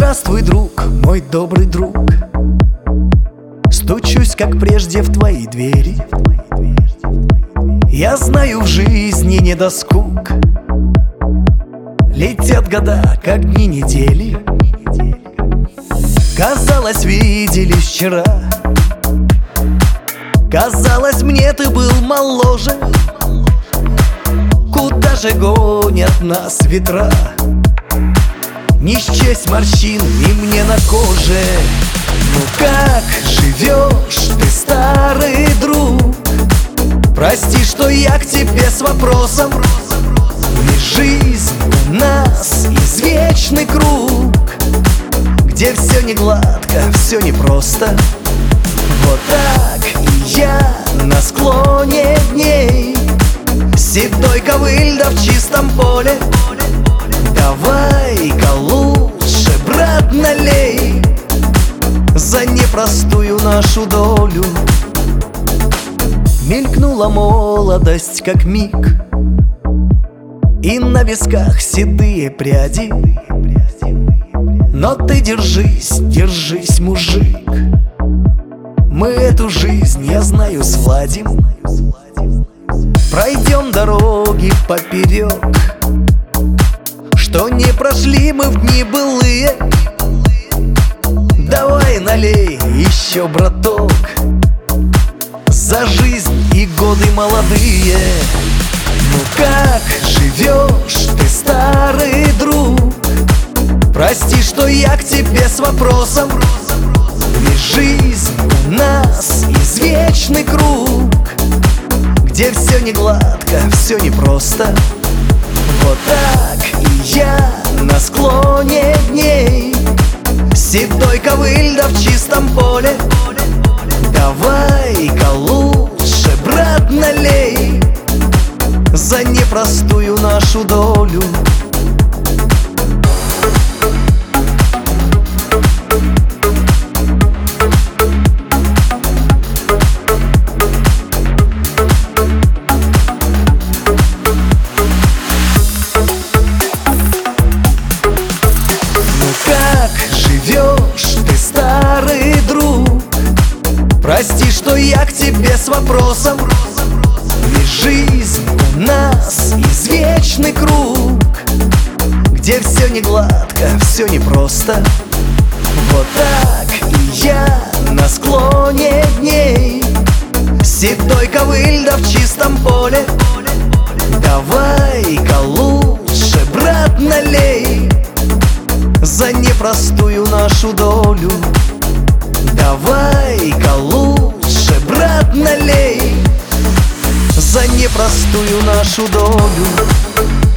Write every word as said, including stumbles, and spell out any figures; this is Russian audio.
Здравствуй, друг, мой добрый друг. Стучусь, как прежде, в твои двери. Я знаю, в жизни не до скук. Летят года, как дни недели. Казалось, виделись вчера. Казалось, мне ты был моложе. Куда же гонят нас ветра? Не счесть морщин и мне на коже. Ну как живешь ты, старый друг? Прости, что я к тебе с вопросом. Не жизнь у нас извечный круг, где все не гладко, все непросто. Вот так и я на склоне дней, седой ковыль да в чистом поле. Давай-ка лучше, брат, налей за непростую нашу долю. Мелькнула молодость, как миг, и на висках седые пряди. Но ты держись, держись, мужик. Мы эту жизнь, я знаю, сладим. Пройдем дороги поперек, что не прошли мы в дни былые. Давай налей еще, браток, за жизнь и годы молодые. Ну как живешь ты, старый друг? Прости, что я к тебе с вопросом. Не жизнь у нас извечный круг, где все не гладко, все непросто. Вот так и я на склоне дней, седой ковыль да в чистом поле. Давай-ка лучше, брат, налей за непростую нашу долю. Живешь ты, старый друг? Прости, что я к тебе с вопросом. Не жизнь у нас извечный круг, где все не гладко, все непросто. Вот так и я на склоне дней, седой ковыль да в чистом поле. Давай-ка лучше, брат, налей за непростую нашу долю. Давай-ка лучше, брат, налей за непростую нашу долю.